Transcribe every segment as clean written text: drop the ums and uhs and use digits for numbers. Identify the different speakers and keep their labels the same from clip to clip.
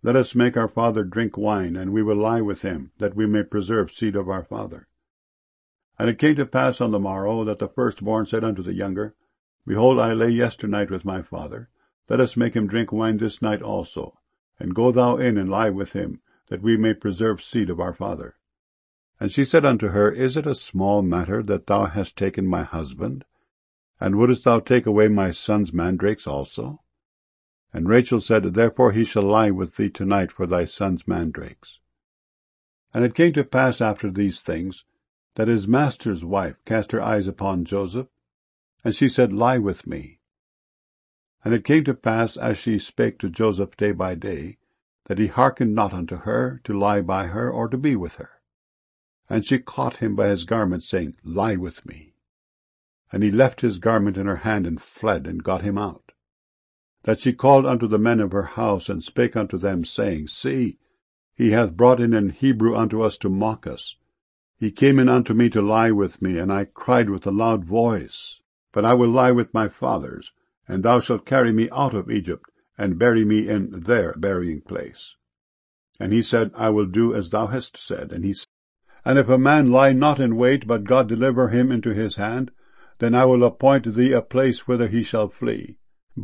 Speaker 1: Let us make our father drink wine, and we will lie with him, that we may preserve seed of our father. And it came to pass on the morrow, that the firstborn said unto the younger, Behold, I lay yesternight with my father. Let us make him drink wine this night also, and go thou in and lie with him, that we may preserve seed of our father. And she said unto her, Is it a small matter that thou hast taken my husband? And wouldest thou take away my son's mandrakes also? And Rachel said, Therefore he shall lie with thee tonight for thy son's mandrakes. And it came to pass after these things, that his master's wife cast her eyes upon Joseph, and she said, Lie with me. And it came to pass, as she spake to Joseph day by day, that he hearkened not unto her, to lie by her, or to be with her. And she caught him by his garment, saying, Lie with me. And he left his garment in her hand, and fled, and got him out. That she called unto the men of her house, and spake unto them, saying, See, he hath brought in an Hebrew unto us to mock us. He came in unto me to lie with me, and I cried with a loud voice. But I will lie with my fathers, and thou shalt carry me out of Egypt, and bury me in their burying place. And he said, I will do as thou hast said. And he said, And if a man lie not in wait, but God deliver him into his hand, then I will appoint thee a place whither he shall flee.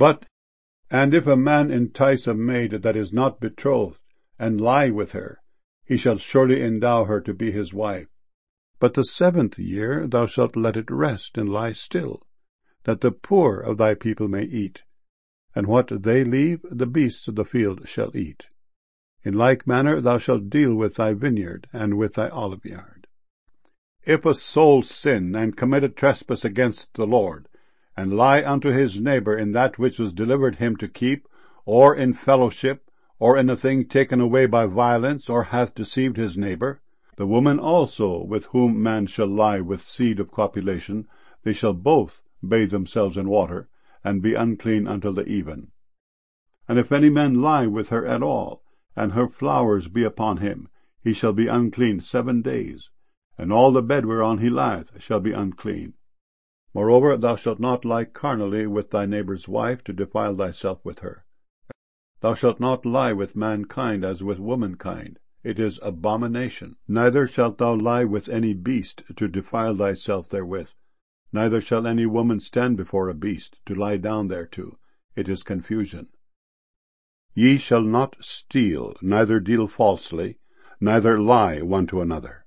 Speaker 1: And if a man entice a maid that is not betrothed, and lie with her, he shall surely endow her to be his wife. But the 7th year thou shalt let it rest and lie still, that the poor of thy people may eat, and what they leave the beasts of the field shall eat. In like manner thou shalt deal with thy vineyard and with thy oliveyard. If a soul sin and commit a trespass against the Lord, and lie unto his neighbor in that which was delivered him to keep, or in fellowship, or in a thing taken away by violence, or hath deceived his neighbor, the woman also with whom man shall lie with seed of copulation, they shall both bathe themselves in water, and be unclean until the even. And if any man lie with her at all, and her flowers be upon him, he shall be unclean 7 days, and all the bed whereon he lieth shall be unclean. Moreover, thou shalt not lie carnally with thy neighbor's wife, to defile thyself with her. Thou shalt not lie with mankind as with womankind. It is abomination. Neither shalt thou lie with any beast, to defile thyself therewith. Neither shall any woman stand before a beast, to lie down thereto. It is confusion. Ye shall not steal, neither deal falsely, neither lie one to another.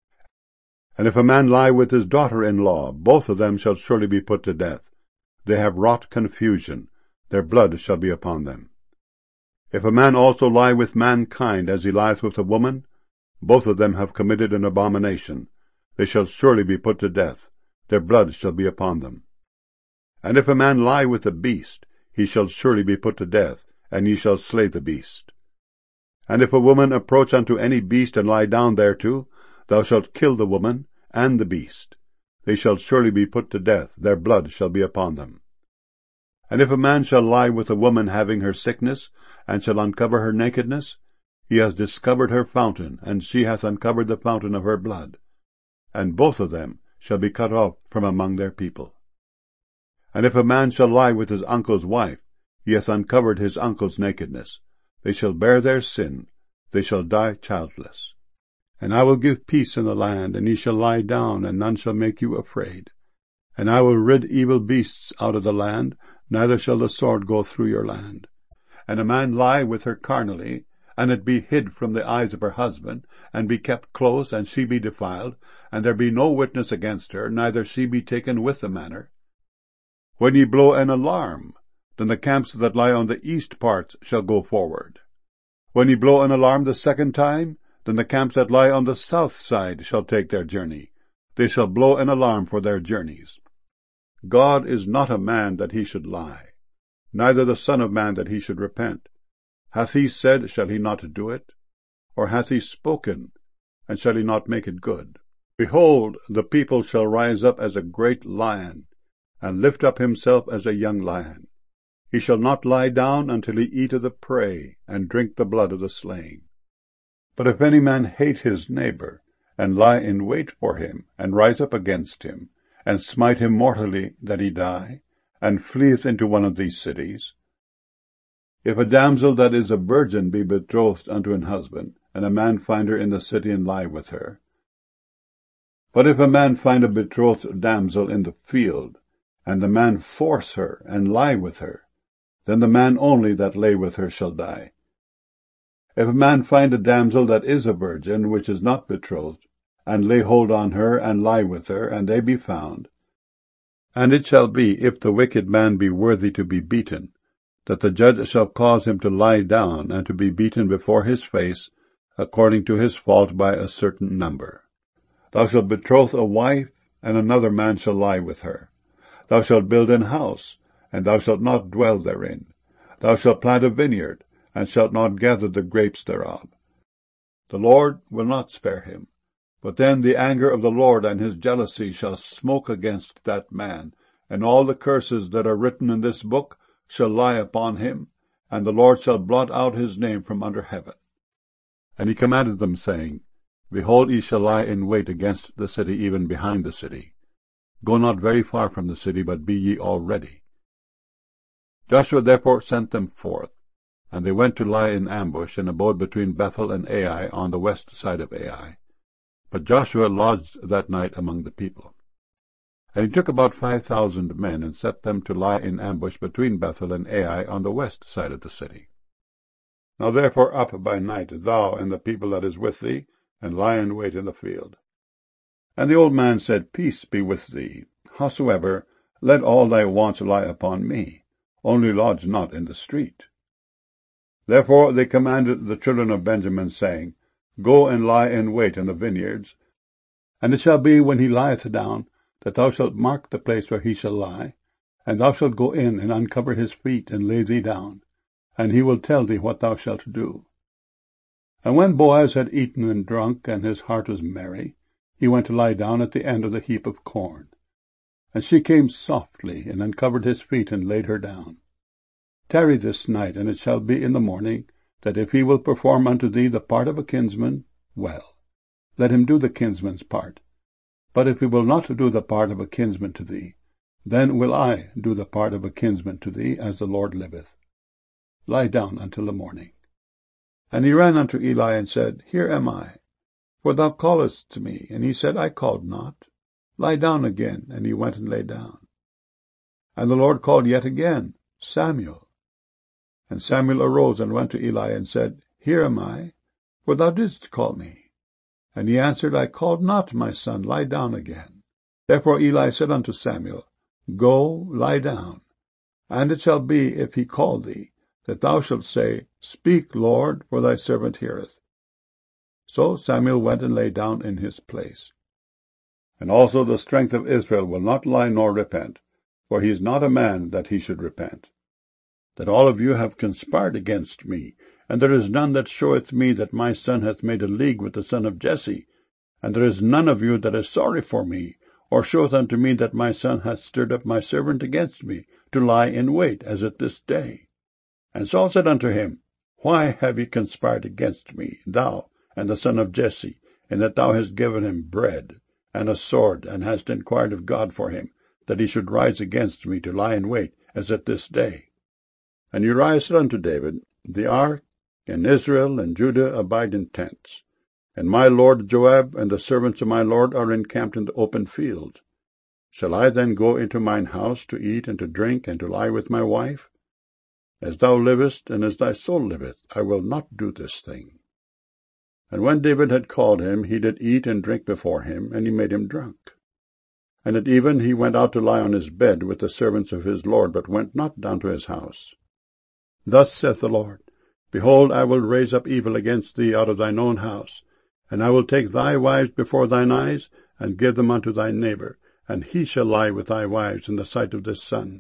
Speaker 1: And if a man lie with his daughter-in-law, both of them shall surely be put to death. They have wrought confusion. Their blood shall be upon them. If a man also lie with mankind as he lieth with a woman, both of them have committed an abomination. They shall surely be put to death. Their blood shall be upon them. And if a man lie with a beast, he shall surely be put to death, and ye shall slay the beast. And if a woman approach unto any beast and lie down thereto, thou shalt kill the woman and the beast. They shall surely be put to death. Their blood shall be upon them. And if a man shall lie with a woman having her sickness, and shall uncover her nakedness, he hath discovered her fountain, and she hath uncovered the fountain of her blood. And both of them shall be cut off from among their people. And if a man shall lie with his uncle's wife, he hath uncovered his uncle's nakedness. They shall bear their sin. They shall die childless. And I will give peace in the land, and ye shall lie down, and none shall make you afraid. And I will rid evil beasts out of the land, neither shall the sword go through your land. And a man lie with her carnally, and it be hid from the eyes of her husband, and be kept close, and she be defiled, and there be no witness against her, neither she be taken with the manner. When ye blow an alarm, then the camps that lie on the east parts shall go forward. When ye blow an alarm the 2nd time, then the camps that lie on the south side shall take their journey. They shall blow an alarm for their journeys. God is not a man that he should lie, neither the Son of Man that he should repent. Hath he said, shall he not do it? Or hath he spoken, and shall he not make it good? Behold, the people shall rise up as a great lion, and lift up himself as a young lion. He shall not lie down until he eat of the prey, and drink the blood of the slain. But if any man hate his neighbor, and lie in wait for him, and rise up against him, and smite him mortally that he die, and fleeth into one of these cities, If a damsel that is a virgin be betrothed unto an husband, and a man find her in the city, and lie with her. But if a man find a betrothed damsel in the field, and the man force her, and lie with her, then the man only that lay with her shall die. If a man find a damsel that is a virgin, which is not betrothed, and lay hold on her, and lie with her, and they be found, and it shall be, if the wicked man be worthy to be beaten, that the judge shall cause him to lie down, and to be beaten before his face, according to his fault by a certain number. Thou shalt betroth a wife, and another man shall lie with her. Thou shalt build an house, and thou shalt not dwell therein. Thou shalt plant a vineyard, and shalt not gather the grapes thereof. The Lord will not spare him. But then the anger of the Lord and his jealousy shall smoke against that man, and all the curses that are written in this book shall lie upon him, and the Lord shall blot out his name from under heaven. And he commanded them, saying, Behold, ye shall lie in wait against the city, even behind the city. Go not very far from the city, but be ye all ready. Joshua therefore sent them forth, and they went to lie in ambush, and abode between Bethel and Ai, on the west side of Ai. But Joshua lodged that night among the people. And he took about 5,000 men, and set them to lie in ambush between Bethel and Ai, on the west side of the city. Now therefore up by night, thou and the people that is with thee, and lie in wait in the field. And the old man said, Peace be with thee. Howsoever, let all thy wants lie upon me, only lodge not in the street. Therefore they commanded the children of Benjamin, saying, Go and lie in wait in the vineyards. And it shall be, when he lieth down, that thou shalt mark the place where he shall lie, and thou shalt go in and uncover his feet, and lay thee down, and he will tell thee what thou shalt do. And when Boaz had eaten and drunk, and his heart was merry, he went to lie down at the end of the heap of corn. And she came softly, and uncovered his feet, and laid her down. Tarry this night, and it shall be in the morning, that if he will perform unto thee the part of a kinsman, well, let him do the kinsman's part. But if he will not do the part of a kinsman to thee, then will I do the part of a kinsman to thee, as the Lord liveth. Lie down until the morning. And he ran unto Eli, and said, Here am I, for thou callest to me. And he said, I called not. Lie down again. And he went and lay down. And the Lord called yet again, Samuel. And Samuel arose and went to Eli, and said, Here am I, for thou didst call me. And he answered, I called not, my son, lie down again. Therefore Eli said unto Samuel, Go, lie down. And it shall be, if he call thee, that thou shalt say, Speak, Lord, for thy servant heareth. So Samuel went and lay down in his place. And also the strength of Israel will not lie nor repent, for he is not a man that he should repent. That all of you have conspired against me, and there is none that showeth me that my son hath made a league with the son of Jesse, and there is none of you that is sorry for me, or showeth unto me that my son hath stirred up my servant against me, to lie in wait, as at this day. And Saul said unto him, Why have ye conspired against me, thou and the son of Jesse, in that thou hast given him bread and a sword, and hast inquired of God for him, that he should rise against me to lie in wait, as at this day? And Uriah said unto David, The ark and Israel and Judah abide in tents, and my lord Joab and the servants of my lord are encamped in the open fields. Shall I then go into mine house to eat and to drink, and to lie with my wife? As thou livest, and as thy soul liveth, I will not do this thing. And when David had called him, he did eat and drink before him, and he made him drunk. And at even he went out to lie on his bed with the servants of his lord, but went not down to his house. Thus saith the Lord, Behold, I will raise up evil against thee out of thine own house, and I will take thy wives before thine eyes, and give them unto thy neighbor, and he shall lie with thy wives in the sight of this sun.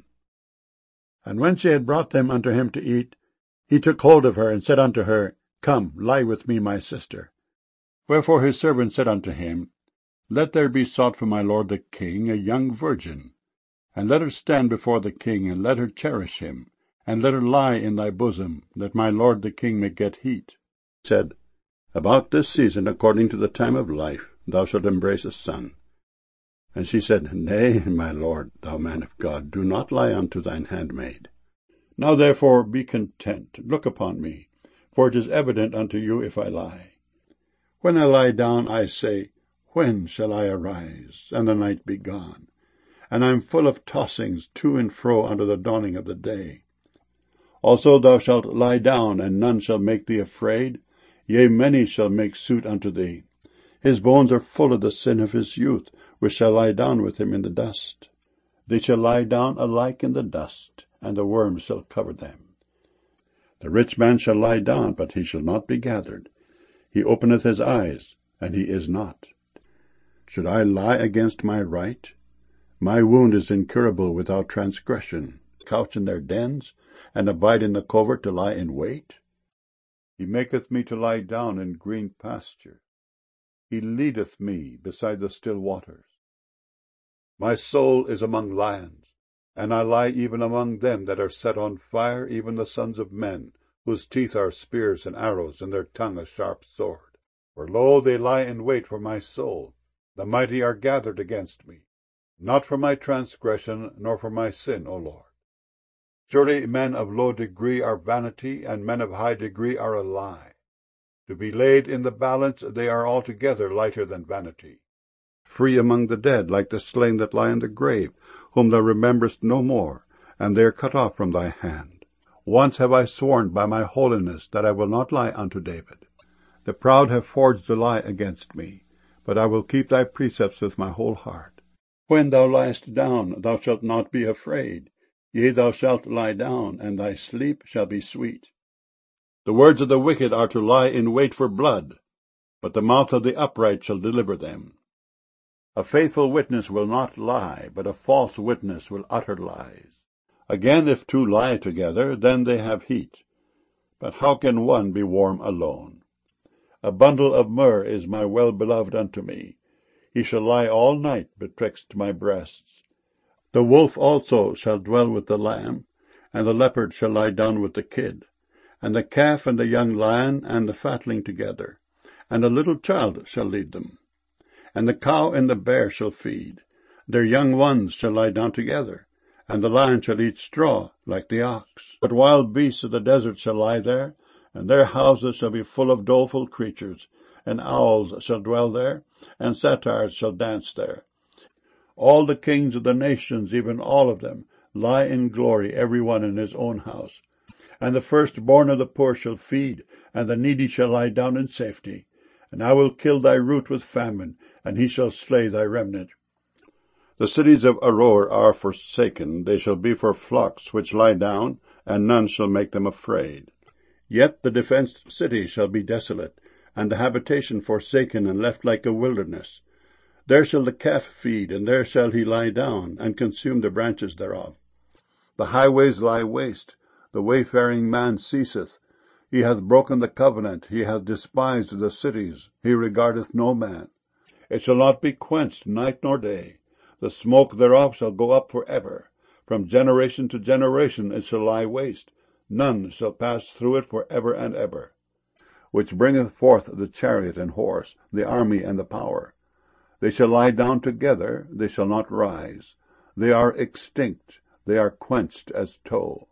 Speaker 1: And when she had brought them unto him to eat, he took hold of her, and said unto her, Come, lie with me, my sister. Wherefore his servant said unto him, Let there be sought for my lord the king a young virgin, and let her stand before the king, and let her cherish him, and let her lie in thy bosom, that my lord the king may get heat. He said, About this season, according to the time of life, thou shalt embrace a son. And she said, Nay, my lord, thou man of God, do not lie unto thine handmaid. Now therefore be content, look upon me, for it is evident unto you if I lie. When I lie down, I say, when shall I arise, and the night be gone? And I am full of tossings to and fro unto the dawning of the day. Also thou shalt lie down, and none shall make thee afraid. Yea, many shall make suit unto thee. His bones are full of the sin of his youth, which shall lie down with him in the dust. They shall lie down alike in the dust, and the worms shall cover them. The rich man shall lie down, but he shall not be gathered. He openeth his eyes, and he is not. Should I lie against my right? My wound is incurable without transgression. Couch in their dens, and abide in the covert to lie in wait? He maketh me to lie down in green pasture. He leadeth me beside the still waters. My soul is among lions, and I lie even among them that are set on fire, even the sons of men, whose teeth are spears and arrows, and their tongue a sharp sword. For lo, they lie in wait for my soul. The mighty are gathered against me, not for my transgression, nor for my sin, O Lord. Surely men of low degree are vanity, and men of high degree are a lie. To be laid in the balance, they are altogether lighter than vanity. Free among the dead, like the slain that lie in the grave, whom thou rememberest no more, and they are cut off from thy hand. Once have I sworn by my holiness that I will not lie unto David. The proud have forged a lie against me, but I will keep thy precepts with my whole heart. When thou liest down, thou shalt not be afraid. Yea, thou shalt lie down, and thy sleep shall be sweet. The words of the wicked are to lie in wait for blood, but the mouth of the upright shall deliver them. A faithful witness will not lie, but a false witness will utter lies. Again, if two lie together, then they have heat. But how can one be warm alone? A bundle of myrrh is my well-beloved unto me. He shall lie all night betwixt my breasts. The wolf also shall dwell with the lamb, and the leopard shall lie down with the kid, and the calf and the young lion and the fatling together, and a little child shall lead them. And the cow and the bear shall feed, their young ones shall lie down together, and the lion shall eat straw like the ox. But wild beasts of the desert shall lie there, and their houses shall be full of doleful creatures, and owls shall dwell there, and satyrs shall dance there. All the kings of the nations, even all of them, lie in glory, every one in his own house. And the firstborn of the poor shall feed, and the needy shall lie down in safety. And I will kill thy root with famine, and he shall slay thy remnant. The cities of Aroer are forsaken, they shall be for flocks which lie down, and none shall make them afraid. Yet the defenced city shall be desolate, and the habitation forsaken and left like a wilderness. There shall the calf feed, and there shall he lie down, and consume the branches thereof. The highways lie waste, the wayfaring man ceaseth. He hath broken the covenant, he hath despised the cities, he regardeth no man. It shall not be quenched night nor day. The smoke thereof shall go up for ever. From generation to generation it shall lie waste. None shall pass through it for ever and ever. Which bringeth forth the chariot and horse, the army and the power. They shall lie down together, they shall not rise. They are extinct, they are quenched as tow.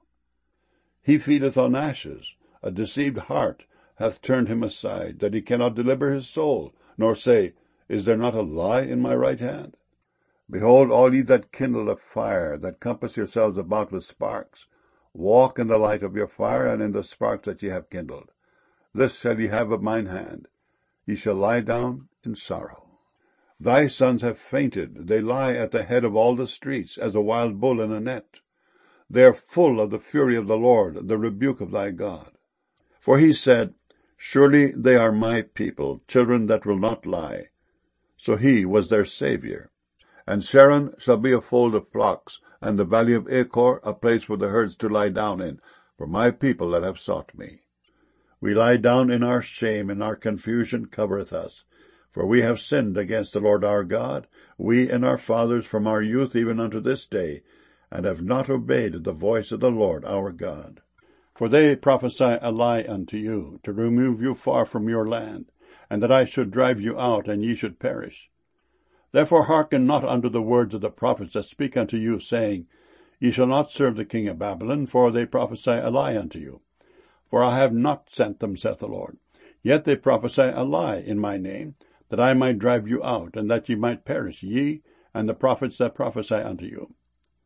Speaker 1: He feedeth on ashes. A deceived heart hath turned him aside, that he cannot deliver his soul, nor say, Is there not a lie in my right hand? Behold, all ye that kindle a fire, that compass yourselves about with sparks, walk in the light of your fire, and in the sparks that ye have kindled. This shall ye have of mine hand. Ye shall lie down in sorrow. Thy sons have fainted, they lie at the head of all the streets, as a wild bull in a net. They are full of the fury of the Lord, the rebuke of thy God. For he said, Surely they are my people, children that will not lie. So he was their Saviour. And Sharon shall be a fold of flocks, and the valley of Achor a place for the herds to lie down in, for my people that have sought me. We lie down in our shame, and our confusion covereth us. For we have sinned against the Lord our God, we and our fathers from our youth even unto this day, and have not obeyed the voice of the Lord our God. For they prophesy a lie unto you, to remove you far from your land, and that I should drive you out, and ye should perish. Therefore hearken not unto the words of the prophets that speak unto you, saying, Ye shall not serve the king of Babylon, for they prophesy a lie unto you. For I have not sent them, saith the Lord. Yet they prophesy a lie in my name, that I might drive you out, and that ye might perish, ye, and the prophets that prophesy unto you.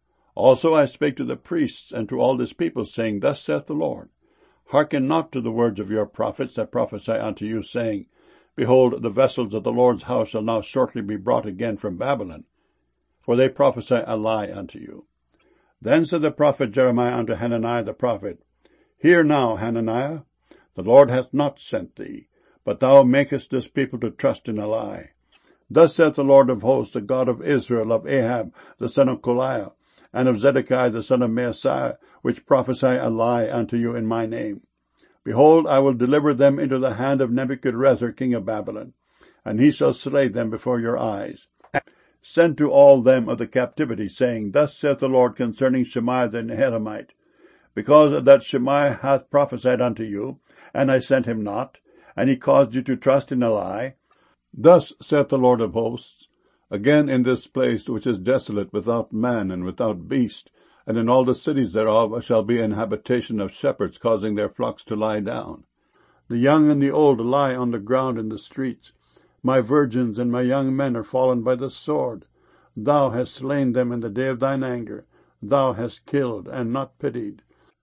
Speaker 1: Also I spake to the priests and to all this people, saying, Thus saith the Lord, Hearken not to the words of your prophets that prophesy unto you, saying, Behold, the vessels of the Lord's house shall now shortly be brought again from Babylon. For they prophesy a lie unto you. Then said the prophet Jeremiah unto Hananiah the prophet, Hear now, Hananiah, the Lord hath not sent thee, but thou makest this people to trust in a lie. Thus saith the Lord of hosts, the God of Israel, of Ahab the son of Koliah, and of Zedekiah the son of Maaseiah, which prophesy a lie unto you in my name. Behold, I will deliver them into the hand of Nebuchadrezzar king of Babylon, and he shall slay them before your eyes. Send to all them of the captivity, saying, Thus saith the Lord concerning Shemaiah the Nehelamite, Because that Shemaiah hath prophesied unto you, and I sent him not, and he caused you to trust in a lie. Thus saith the Lord of hosts, Again in this place which is desolate without man and without beast, and in all the cities thereof shall be an habitation of shepherds causing their flocks to lie down. The young and the old lie on the ground in the streets. My virgins and my young men are fallen by the sword. Thou hast slain them in the day of thine anger. Thou hast killed and not pitied.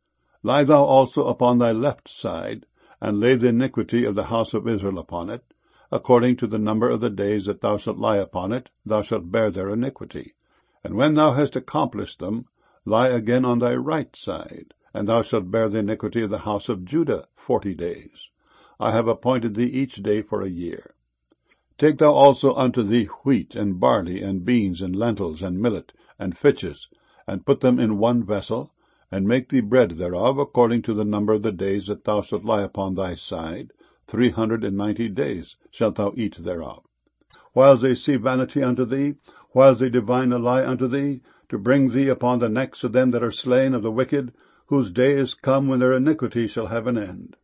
Speaker 1: Lie thou also upon thy left side, and lay the iniquity of the house of Israel upon it. According to the number of the days that thou shalt lie upon it, thou shalt bear their iniquity. And when thou hast accomplished them, lie again on thy right side, and thou shalt bear the iniquity of the house of Judah 40 days. I have appointed thee each day for a year. Take thou also unto thee wheat, and barley, and beans, and lentils, and millet, and fitches, and put them in one vessel, and make thee bread thereof, according to the number of the days that thou shalt lie upon thy side. 390 days shalt thou eat thereof. Whiles they see vanity unto thee, whiles they divine a lie unto thee, to bring thee upon the necks of them that are slain of the wicked, whose day is come when their iniquity shall have an end.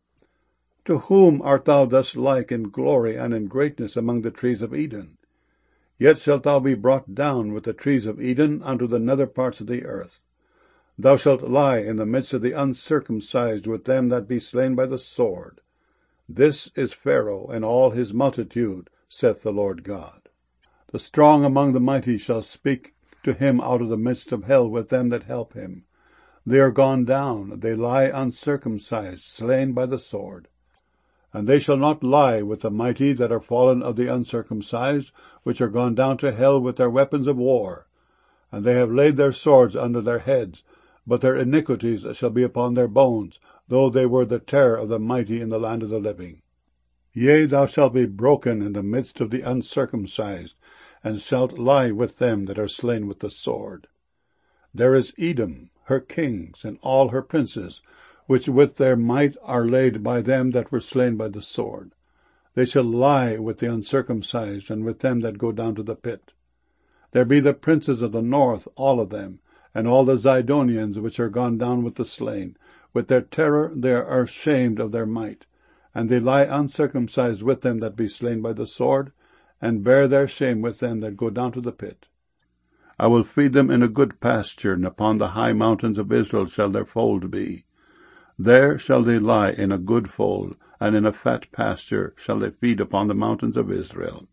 Speaker 1: To whom art thou thus like in glory and in greatness among the trees of Eden? Yet shalt thou be brought down with the trees of Eden unto the nether parts of the earth. Thou shalt lie in the midst of the uncircumcised with them that be slain by the sword. This is Pharaoh and all his multitude, saith the Lord God. The strong among the mighty shall speak to him out of the midst of hell with them that help him. They are gone down, they lie uncircumcised, slain by the sword. And they shall not lie with the mighty that are fallen of the uncircumcised, which are gone down to hell with their weapons of war. And they have laid their swords under their heads, but their iniquities shall be upon their bones, though they were the terror of the mighty in the land of the living. Yea, thou shalt be broken in the midst of the uncircumcised, and shalt lie with them that are slain with the sword. There is Edom, her kings, and all her princes, which with their might are laid by them that were slain by the sword. They shall lie with the uncircumcised, and with them that go down to the pit. There be the princes of the north, all of them, and all the Zidonians which are gone down with the slain. With their terror they are ashamed of their might, and they lie uncircumcised with them that be slain by the sword, and bear their shame with them that go down to the pit. I will feed them in a good pasture, and upon the high mountains of Israel shall their fold be. There shall they lie in a good fold, and in a fat pasture shall they feed upon the mountains of Israel.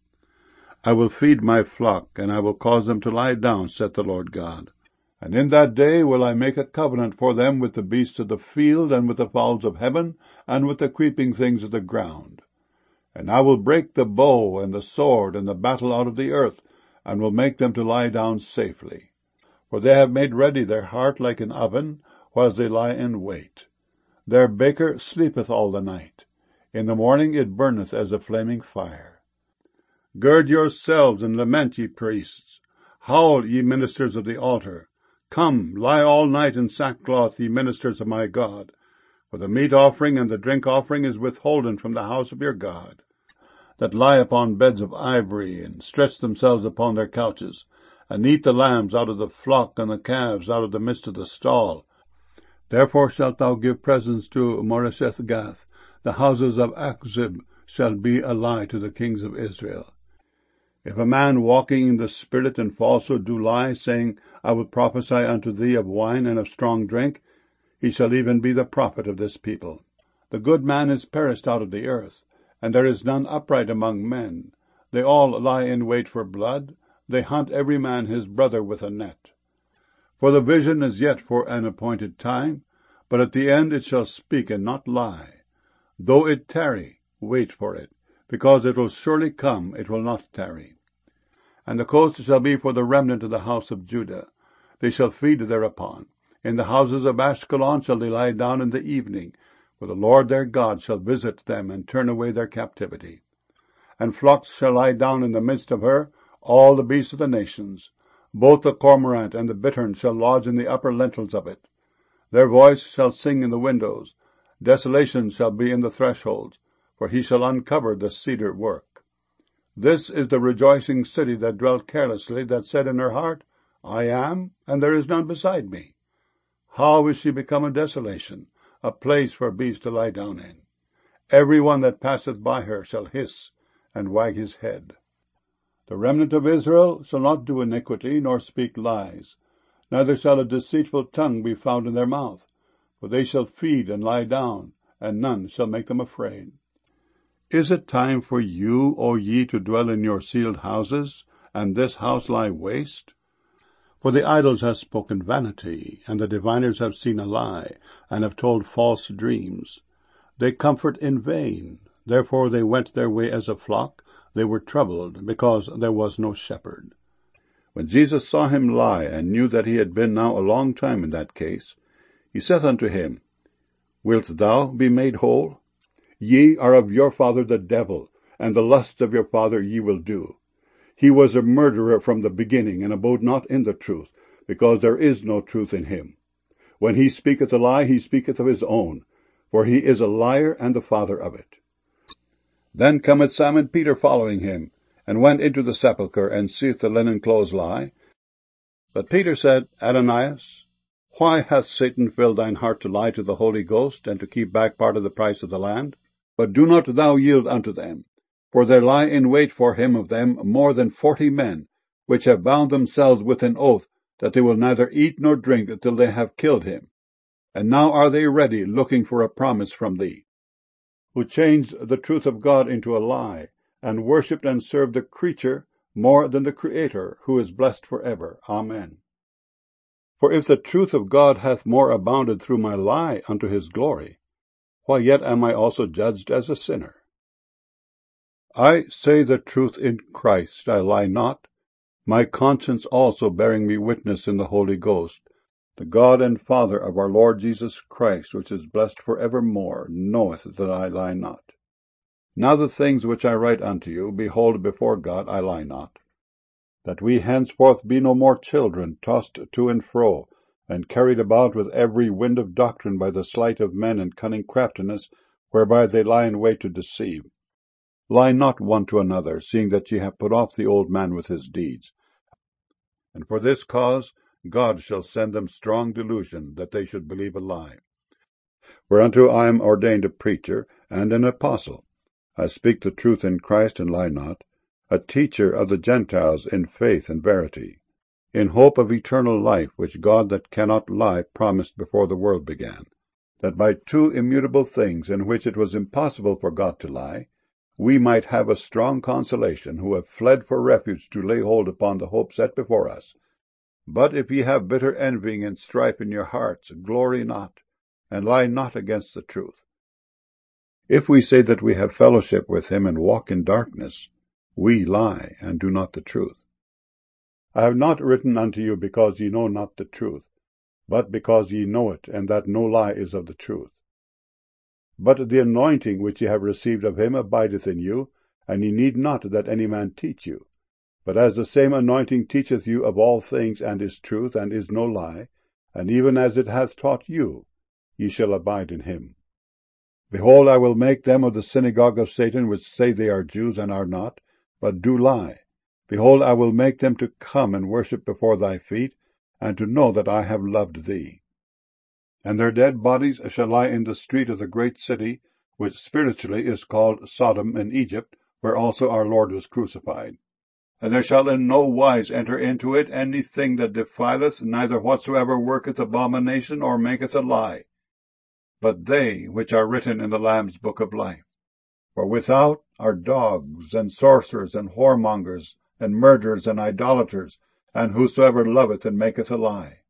Speaker 1: I will feed my flock, and I will cause them to lie down, saith the Lord God. And in that day will I make a covenant for them with the beasts of the field, and with the fowls of heaven, and with the creeping things of the ground. And I will break the bow and the sword and the battle out of the earth, and will make them to lie down safely. For they have made ready their heart like an oven, whilst they lie in wait. Their baker sleepeth all the night. In the morning it burneth as a flaming fire. Gird yourselves and lament, ye priests. Howl, ye ministers of the altar. Come, lie all night in sackcloth, ye ministers of my God. For the meat offering and the drink offering is withholden from the house of your God, that lie upon beds of ivory, and stretch themselves upon their couches, and eat the lambs out of the flock, and the calves out of the midst of the stall. Therefore shalt thou give presents to Moresheth-Gath. The houses of Achzib shall be a lie to the kings of Israel. If a man walking in the Spirit in falsehood do lie, saying, I will prophesy unto thee of wine and of strong drink, he shall even be the prophet of this people. The good man is perished out of the earth, and there is none upright among men. They all lie in wait for blood, they hunt every man his brother with a net. For the vision is yet for an appointed time, but at the end it shall speak and not lie. Though it tarry, wait for it, because it will surely come, it will not tarry. And the coast shall be for the remnant of the house of Judah. They shall feed thereupon. In the houses of Ashkelon shall they lie down in the evening, for the Lord their God shall visit them and turn away their captivity. And flocks shall lie down in the midst of her, all the beasts of the nations. Both the cormorant and the bittern shall lodge in the upper lintels of it. Their voice shall sing in the windows. Desolation shall be in the thresholds, for he shall uncover the cedar work. This is the rejoicing city that dwelt carelessly, that said in her heart, I am, and there is none beside me. How is she become a desolation, a place for beasts to lie down in? Every one that passeth by her shall hiss and wag his head. The remnant of Israel shall not do iniquity, nor speak lies, neither shall a deceitful tongue be found in their mouth. For they shall feed and lie down, and none shall make them afraid. Is it time for you, O ye, to dwell in your sealed houses, and this house lie waste? For the idols have spoken vanity, and the diviners have seen a lie, and have told false dreams. They comfort in vain, therefore they went their way as a flock, they were troubled, because there was no shepherd. When Jesus saw him lie, and knew that he had been now a long time in that case, he saith unto him, Wilt thou be made whole? Ye are of your father the devil, and the lusts of your father ye will do. He was a murderer from the beginning, and abode not in the truth, because there is no truth in him. When he speaketh a lie, he speaketh of his own, for he is a liar and the father of it. Then cometh Simon Peter following him, and went into the sepulchre, and seeth the linen clothes lie. But Peter said, Ananias, why hath Satan filled thine heart to lie to the Holy Ghost, and to keep back part of the price of the land? But do not thou yield unto them, for there lie in wait for him of them more than 40 men, which have bound themselves with an oath, that they will neither eat nor drink till they have killed him. And now are they ready, looking for a promise from thee, who changed the truth of God into a lie, and worshipped and served the creature more than the Creator, who is blessed for ever. Amen. For if the truth of God hath more abounded through my lie unto his glory, why yet am I also judged as a sinner? I say the truth in Christ, I lie not, my conscience also bearing me witness in the Holy Ghost. The God and Father of our Lord Jesus Christ, which is blessed for evermore, knoweth that I lie not. Now the things which I write unto you, behold, before God I lie not, that we henceforth be no more children, tossed to and fro, and carried about with every wind of doctrine by the sleight of men and cunning craftiness, whereby they lie in wait to deceive. Lie not one to another, seeing that ye have put off the old man with his deeds. And for this cause God shall send them strong delusion, that they should believe a lie. Whereunto I am ordained a preacher and an apostle. I speak the truth in Christ and lie not, a teacher of the Gentiles in faith and verity, in hope of eternal life, which God that cannot lie promised before the world began, that by 2 immutable things, in which it was impossible for God to lie, we might have a strong consolation, who have fled for refuge to lay hold upon the hope set before us. But if ye have bitter envying and strife in your hearts, glory not, and lie not against the truth. If we say that we have fellowship with him and walk in darkness, we lie and do not the truth. I have not written unto you because ye know not the truth, but because ye know it, and that no lie is of the truth. But the anointing which ye have received of him abideth in you, and ye need not that any man teach you. But as the same anointing teacheth you of all things, and is truth, and is no lie, and even as it hath taught you, ye shall abide in him. Behold, I will make them of the synagogue of Satan, which say they are Jews, and are not, but do lie. Behold, I will make them to come and worship before thy feet, and to know that I have loved thee. And their dead bodies shall lie in the street of the great city, which spiritually is called Sodom in Egypt, where also our Lord was crucified. And there shall in no wise enter into it anything that defileth, neither whatsoever worketh abomination or maketh a lie, but they which are written in the Lamb's book of life. For without are dogs, and sorcerers, and whoremongers, and murderers, and idolaters, and whosoever loveth and maketh a lie.